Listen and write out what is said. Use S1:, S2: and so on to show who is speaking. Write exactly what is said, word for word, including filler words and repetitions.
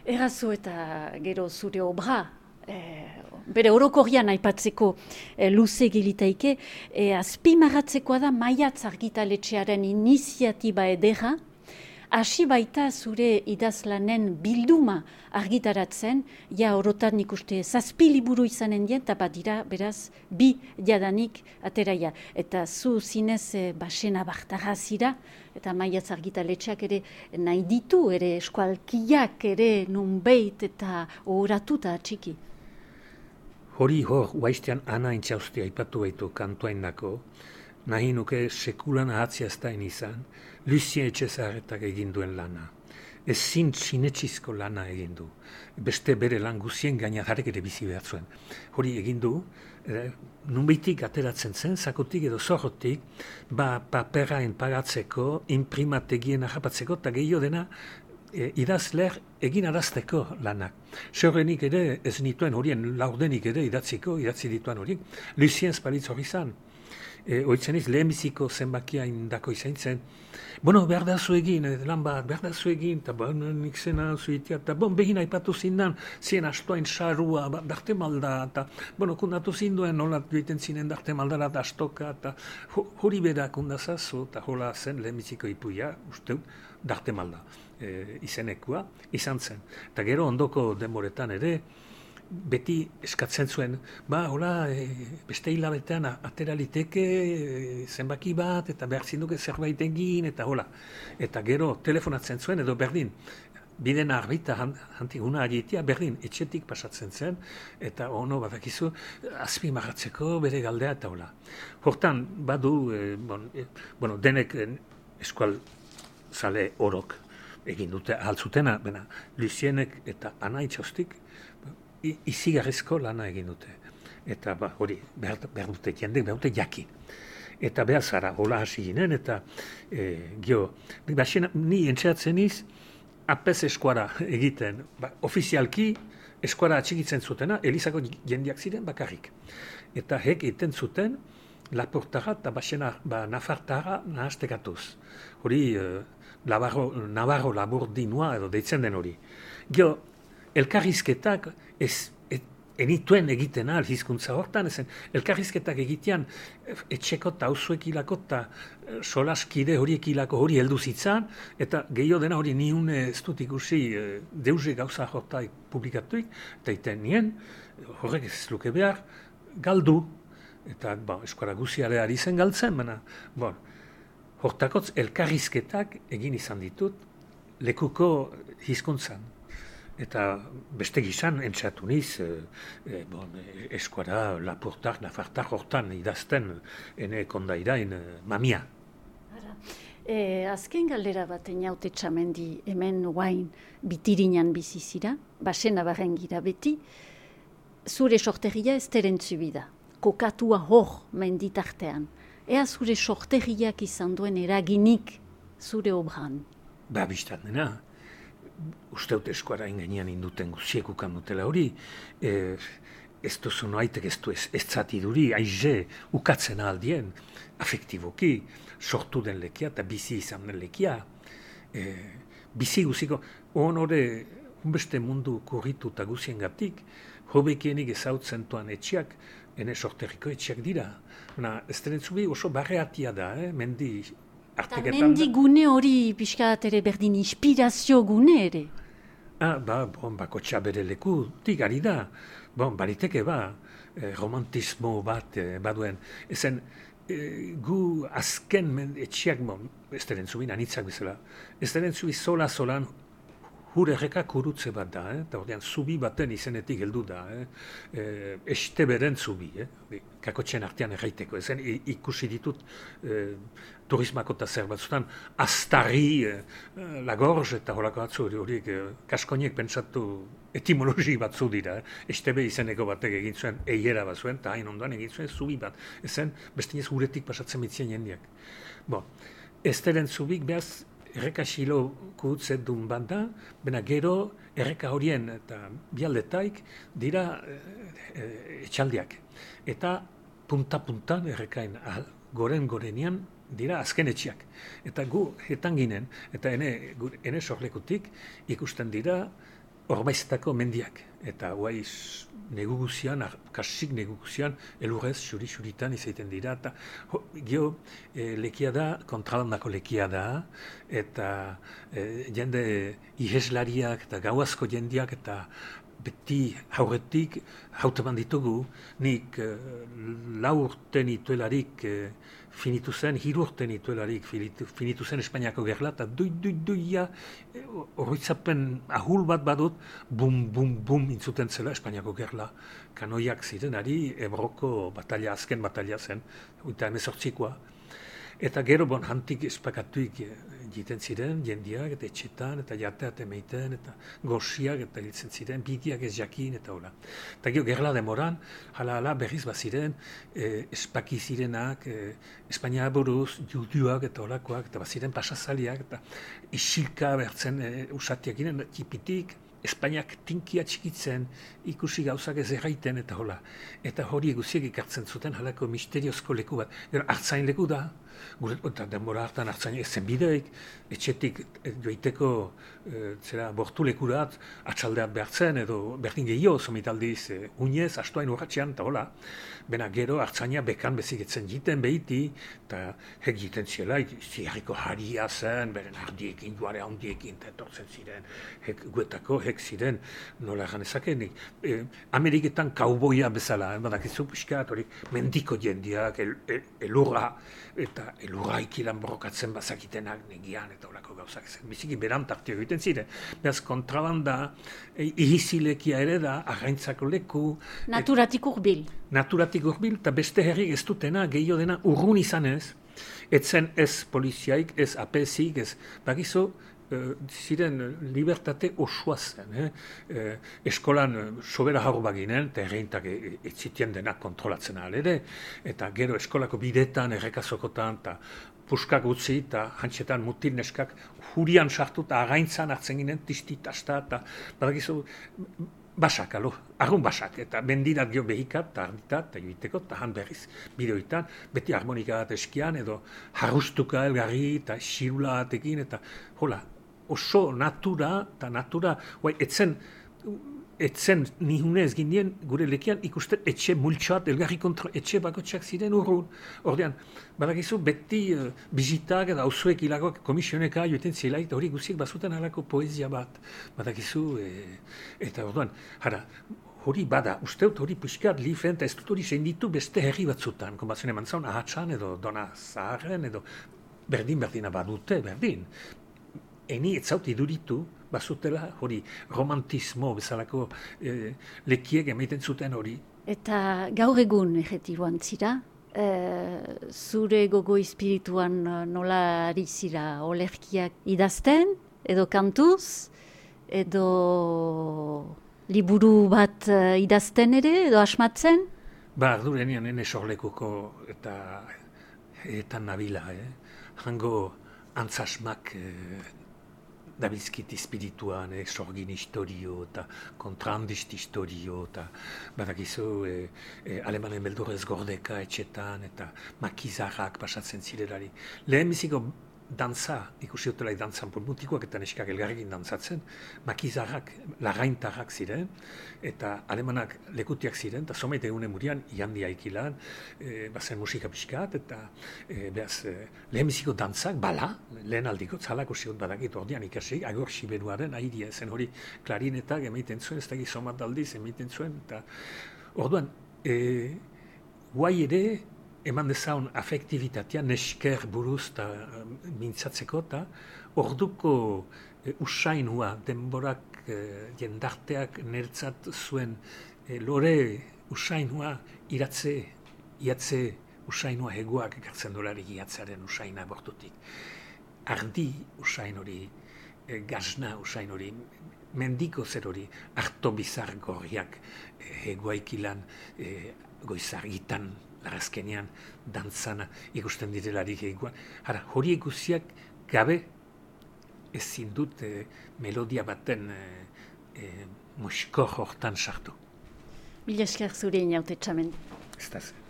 S1: Errazu eta gero zure obra, e, bere orokorrian aipatzeko e, luze gilitaike, e, azpimarratzekoa da Maiatz argitaletxearen iniziatiba edera, hasi baita zure idazlanen bilduma argitaratzen, ja orotan nik uste zazpi liburu izanen dien, eta badira beraz bi jadanik ateraia. Eta zu zinez e, basena bartara zira, eta Maiatz argitaletxeak ere nahi ditu, ere eskualkiak ere nunbeit eta ohoratuta txiki.
S2: Hori hor, huaiztean Ana Intxaustia aipatu baitu kantuainako, nahi nuke sekulan ahatzia ez da izan, Lucien Etxezarretak egin duen lana. Ez zin sinetxizko lana egin du. Beste bere lan guzien gaina jarek ere bizi behar zuen. Hori egin du, eh, nunbeitik ateratzen zen, zakotik edo zorrotik, ba paperain pagatzeko, imprimategien ahapatzeko, eta gehiago dena e, idazler egin arazteko lanak. Seurrenik ere ez nituen horien laurdenik ere idatziko, idatzi dituen horiek. Lucien Spalitz hori zan. E, Oitzen iz, lehenbiziko zenbakia indako izain zen. Bueno, behar da zu egin, lan bat, behar da zu egin, eta bon, nik zena zuitia, eta bon, behin aipatu zindan, zien astoain sarua, ba, darte malda, eta, bueno, kundatu zinduen, nola duiten zinen darte maldara, eta astoka, eta hori bera kundazazu, eta hola zen lehenbiziko ipuia, uste, darte malda, e, izenekua, izan zen. Eta gero ondoko denboretan ere, beti eskatzen zuen, ba, hola, e, beste hilabetean atera liteke e, zenbaki bat, eta behar zinduke zerbait egin, eta hola. Eta gero telefonatzen zuen, edo berdin, biden arbita hantiguna agitea, berdin, etxetik pasatzen zen, eta ono, badakizu, azpimarratzeko bere galdea, eta hola. Hortan, badu, e, bon, e, bueno, denek e, eskual zale orok egin dute ahaltzutena, bena, Lucienek eta Ana Intxaustik, izigarrizko lana egin dute. Eta ba, hori, behar, behar dute jendek, behar dute jakin. Eta behar zara, hola hasi ginen, eta e, gio, baxena, ni entxeatzen iz, apez eskuara egiten, ba, ofizialki eskuara atxikitzen zutena, Elizako jendeak ziren bakarrik. Eta hek egiten zuten, Laportara eta baxena, ba, Nafartara nahaztekatuz. Hori, e, Navarro, Navarro Laburdinua edo deitzen den hori. Gio, elkarrizketak ez et, enituen egiten ahal hizkuntza hortan, ezen elkarrizketak egitean etxeko eta auzuek hilako eta solaskide horiek hilako hori heldu zitzan, eta gehiago dena hori niun ez dut ikusi deuze gauza horta publikatuik, eta iten nien, horrek ez luke behar, galdu, eta ba, eskora guziare ari zen galtzen, baina, bon, hortakotz elkarrizketak egin izan ditut lekuko hizkuntzan. Eta beste gizan entzatu niz, e, e, bon, eskuara, Laportar, Nafartar hortan idazten ene kondairain e, mamia.
S1: E, azken galdera bat enaute txamendi hemen guain bitirinan bizizira, basena barrengira beti, zure sortegia ez terentzubida, kokatua hor menditartean. Ea zure sortegiak izan duen eraginik zure obran?
S2: Ba, biztan dena. Usteut eskuara ingenian induten guziek ukan dutela hori, e, ez duzu noaitek ez du ez, ez zatiduri, aize, ukatzen aldien, afektiboki, sortu den lekia eta bizi izan den lekia. E, bizi guziko, honore, unbeste mundu korritu eta guzien gatik, hobekienik ezautzen tuan etxiak, ene sorterriko etxiak dira. Na, ez denetzubi oso barreatia da, eh? Mendi,
S1: eta mendi gune hori pixkat ere berdin inspirazio gune ere.
S2: Ah, ba, bon, bako txabere leku, tigari da. Bon, bariteke ba, eh, romantismo bat eh, baduen. Ezen, eh, gu azken men, etxiak, bon, ez denen zubin anitzak bezala, ez denen zubi sola-solan hure errekak urutze bat da, eh? Eta ordean zubi baten izenetik heldu da, eh? E, este beren zubi, eh? Kakotxen artean erraiteko, ezen ikusi ditut eh, turismako eta zer batzutan, Astarri, eh, Lagorz eta horako batzu horiek eh, kaskoniek pentsatu etimologi batzu dira, eh? Estebe izeneko batek egin zuen, eiera bat zuen, eta hain ondoan egin zuen zubi bat, ezen bestinez uretik pasatzen mitzien jendiak. Bon, ez deren zubik behaz, erreka xilo kuhutzen duen banda, bena gero erreka horien eta bialdetaik dira e, e, etxaldiak. Eta punta-puntan errekain goren-gorenian dira azken etxiak. Eta gu etan ginen, eta ene, ene sorlekutik ikusten dira orbaiztako mendiak. Eta guai negu guzian, kasik negu guzian, elurrez, xuri-xuritan izaiten dira. Eta gio, e, lekia da, kontralandako lekia da, eta e, jende iheslariak eta gauazko jendiak eta beti haurretik hauteman ditugu, nik e, lau urte nituelarik e, finitu zen, hiru urte nituelarik finitu, finitu zen Espainiako gerla, eta dui, dui, duia, e, horretzapen ahul bat badut, bum, bum, bum, intzuten zela Espainiako gerla. Kanoiak ziren, ari Ebroko batalla, azken batalla zen, eta emezortzikoa. Eta gero, bon, hantik espakatuik egiten ziren, jendiak, eta etxetan, eta jateat emeiten, eta goxiak, eta hiltzen ziren, bidiak ez jakin, eta hola. Eta gero, gerla demoran, hala-hala berriz baziren, eh, espaki zirenak, eh, Espainia buruz, juduak, eta holakoak, eta baziren pasazaliak, eta isilka bertzen eh, usatiak ginen, tipitik, Espainiak tinkia txikitzen, ikusi gauzak ez erraiten, eta hola. Eta hori guziek ikartzen zuten, halako misteriozko leku bat. Gero, hartzain leku da, gure, eta denbora hartan hartzain ezen bideik, etxetik joiteko e, zera bortu lekurat, atxaldeat behartzen, edo berdin gehiago, somitaldiz, e, unez, astuain urratxean, eta hola. Bena gero, hartzaina bekan bezigetzen jiten behiti, eta hek jiten ziela, ziarriko haria zen, beren ardiekin, joare handiekin, eta etortzen ziren, hek guetako, hek ziren, nola ganezakenik, e, Ameriketan kauboia bezala, eh, badakizu pixkat, hori mendiko jendiak, el, el, elurra, eta elurra ikilan borrokatzen bazakitenak negian, eta horako gauzak zen, biziki berantartio egiten ziren. Beraz, kontrabanda, e, ihizilekia ere da, arraintzako leku.
S1: Naturatik urbil.
S2: Naturatik urbil, eta beste herri ez dutena, gehiago dena urrun izanez, etzen ez poliziaik, ez apezik, ez bakizu, Uh, ziren libertate osoa zen. Eh? Uh, eskolan uh, sobera haru baginen, eta erreintak ez zitien denak kontrolatzen ere, eta gero eskolako bidetan, errekazokotan, eta puskak utzi, eta hantxetan mutil neskak hurian sartu, eta againtzan hartzen ginen, tistitasta, eta badakizu, basak, alo, arrun basak, eta bendirat gio behikat, eta arditat, eta joiteko, eta han berriz bideoitan, beti harmonika bat eskian, edo harrustuka elgarri, eta xirula batekin, eta hola, oso natura, eta natura, guai, etzen, etzen nihunez ginen gure lekian ikusten etxe multxoat, elgarri kontro, etxe bakotxak ziren urrun. Ordean, badakizu, beti uh, bizitak eta auzuek ilagoak komisioneka joeten zela, eta hori guziek bazuten halako poesia bat. Badakizu, e, eta orduan, hara, hori bada, usteut hori pixkat lifen, eta ez dut hori zein ditu beste herri batzutan, konbatzen eman zaun, ahatsan edo dona zaharren, edo berdin-berdina badute, berdin. Eni ez zaut iduritu, bazutela hori romantismo bezalako eh, lekiek emaiten zuten hori.
S1: Eta gaur egun ejetiboan zira, eh, zure gogo espirituan nola ari zira olerkiak idazten, edo kantuz, edo liburu bat uh, idazten ere, edo asmatzen?
S2: Ba, ardurenian ene sorlekuko eta eta nabila, eh? Hango antzasmak eh, dabilzkit espirituan, eh, sorgin historio eta kontrandist historio eta badakizu eh, eh, alemanen beldurrez gordeka etxetan eta makizarrak pasatzen zirelari. Lehen biziko dantza, ikusi dutela dantzan mutikoak eta neskak elgarrekin dantzatzen, makizarrak, lagaintarrak ziren, eta alemanak lekutiak ziren, eta somait egunen murian, ihandia ikilan, e, bazen musika pixkat, eta e, behaz, e, lehen biziko dantzak, bala, lehen aldiko, tzalako ziot badakit ordean ikasi, agor siberuaren airia, zen hori klarinetak emaiten zuen, ez da gizomat aldiz emaiten zuen, eta orduan, e, guai ere, eman dezaun afektibitatea nesker buruz eta mintzatzeko eta orduko e, usainua denborak e, jendarteak nertzat zuen e, lore usainua iratze, iatze usainua hegoak ekartzen dolarik iatzearen usaina bortutik. Ardi usain hori, e, gazna usain hori, mendiko zer hori, harto bizar gorriak e, hegoaikilan e, goizargitan larazkenean, dantzana, ikusten direlarik eguan. Hara, hori eguziak gabe ezin dut eh, melodia baten eh, eh, moskor hortan sartu.
S1: Mila esker zure inaute txamendi.
S2: Ez da zen.